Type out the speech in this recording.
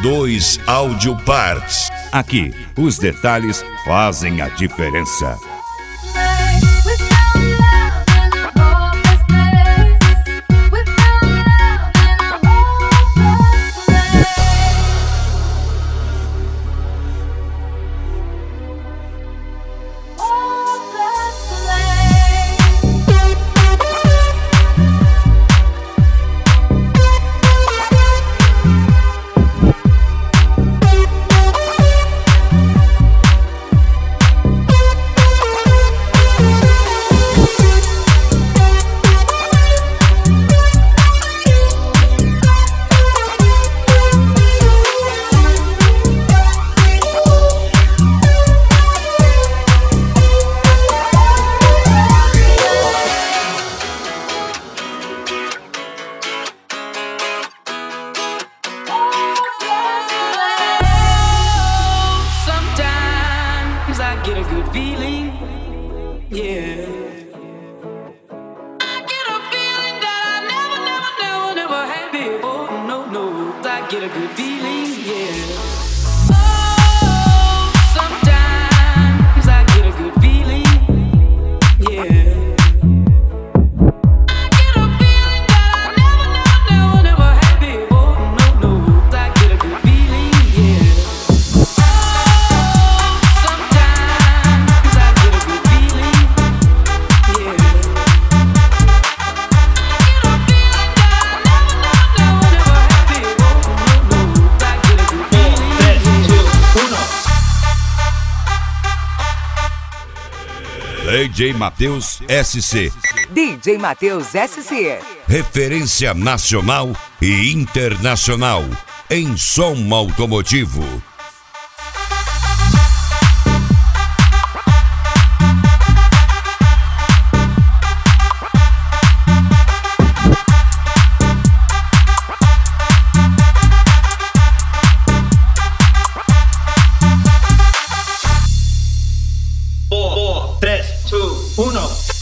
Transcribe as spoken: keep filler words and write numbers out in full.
dois Audio Parts. Aqui, os detalhes fazem a diferença. Get a good feeling, yeah. I get a feeling that I never, never, never, never had before. No, no, I get a good feeling, yeah. Oh, sometimes I get a good feeling, yeah. I get a feeling that I never, never, never, never had before. No, no, I get a good feeling, yeah. D J Matheus S C. D J Matheus S C. Referência nacional e internacional em som automotivo. Four, four, tres, two, uno.